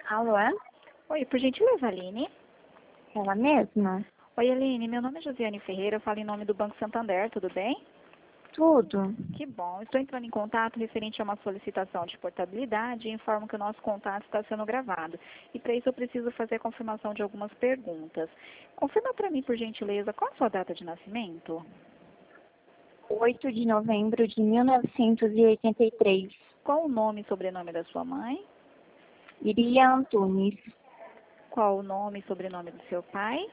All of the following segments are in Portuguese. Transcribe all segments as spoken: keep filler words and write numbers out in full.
Alô? É? Oi, por gentileza, Aline. Ela mesma? Oi, Aline, meu nome é Josiane Ferreira, eu falo em nome do Banco Santander, tudo bem? Tudo. Que bom, estou entrando em contato referente a uma solicitação de portabilidade e informo que o nosso contato está sendo gravado. E para isso eu preciso fazer a confirmação de algumas perguntas. Confirma para mim, por gentileza, qual a sua data de nascimento? oito de novembro de mil novecentos e oitenta e três. Qual o nome e sobrenome da sua mãe? Iria Antunes. Qual o nome e sobrenome do seu pai?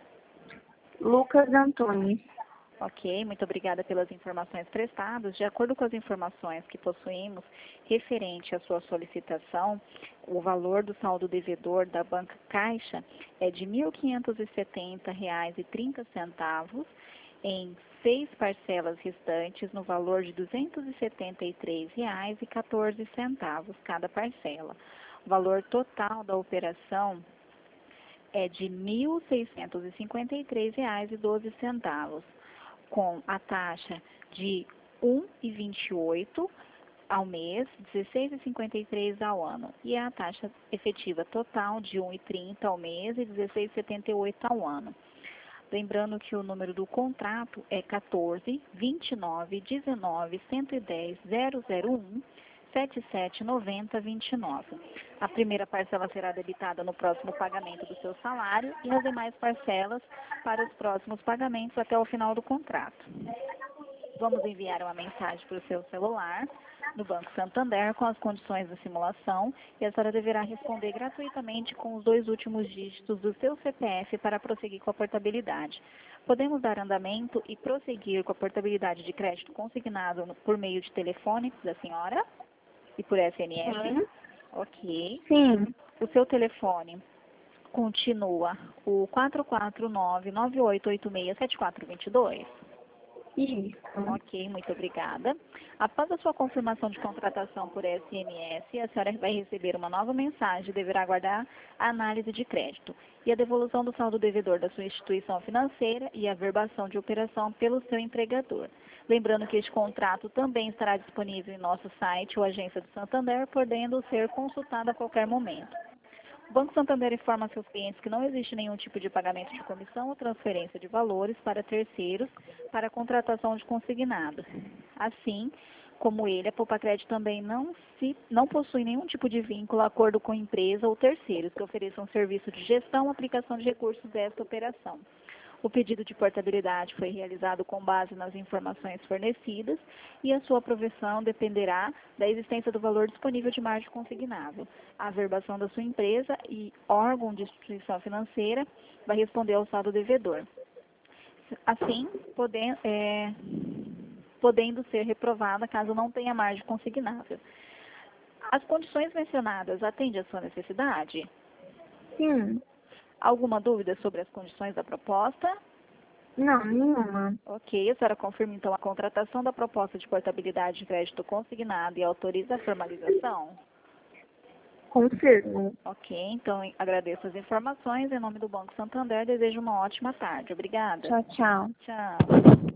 Lucas Antunes. Ok, muito obrigada pelas informações prestadas. De acordo com as informações que possuímos referente à sua solicitação, o valor do saldo devedor da Banca Caixa é de mil quinhentos e setenta reais e trinta centavos em seis parcelas restantes no valor de duzentos e setenta e três reais e quatorze centavos cada parcela. O valor total da operação é de mil seiscentos e cinquenta e três reais e doze centavos. Com a taxa de um vírgula vinte e oito ao mês, dezesseis vírgula cinquenta e três ao ano. E a taxa efetiva total de um vírgula trinta ao mês e dezesseis vírgula setenta e oito ao ano. Lembrando que o número do contrato é quatorze, vinte e nove, dezenove, cento e dez, zero zero um, setenta e sete, noventa, vinte e nove. A primeira parcela será debitada no próximo pagamento do seu salário e as demais parcelas para os próximos pagamentos até o final do contrato. Vamos enviar uma mensagem para o seu celular no Banco Santander com as condições da simulação e a senhora deverá responder gratuitamente com os dois últimos dígitos do seu C P F para prosseguir com a portabilidade. Podemos dar andamento e prosseguir com a portabilidade de crédito consignado no- por meio de telefone da senhora e por S M S? Sim. Ok. Sim. O seu telefone continua o quatro quatro nove, nove oito oito seis, sete quatro dois dois? Isso. Ok, muito obrigada. Após a sua confirmação de contratação por S M S, a senhora vai receber uma nova mensagem e deverá aguardar a análise de crédito e a devolução do saldo devedor da sua instituição financeira e a verbação de operação pelo seu empregador. Lembrando que este contrato também estará disponível em nosso site ou agência do Santander, podendo ser consultado a qualquer momento. O Banco Santander informa a seus clientes que não existe nenhum tipo de pagamento de comissão ou transferência de valores para terceiros para a contratação de consignado. Assim como ele, a Poupa-Crédito também não, se, não possui nenhum tipo de vínculo, acordo com empresa ou terceiros que ofereçam serviço de gestão ou aplicação de recursos desta operação. O pedido de portabilidade foi realizado com base nas informações fornecidas e a sua aprovação dependerá da existência do valor disponível de margem consignável. A averbação da sua empresa e órgão de instituição financeira vai responder ao saldo devedor. Assim, podendo, é, podendo ser reprovada caso não tenha margem consignável. As condições mencionadas atendem à sua necessidade? Sim. Alguma dúvida sobre as condições da proposta? Não, nenhuma. Ok, a senhora confirma então a contratação da proposta de portabilidade de crédito consignado e autoriza a formalização? Confirmo. Ok, então agradeço as informações. Em nome do Banco Santander, desejo uma ótima tarde. Obrigada. Tchau, tchau. Tchau.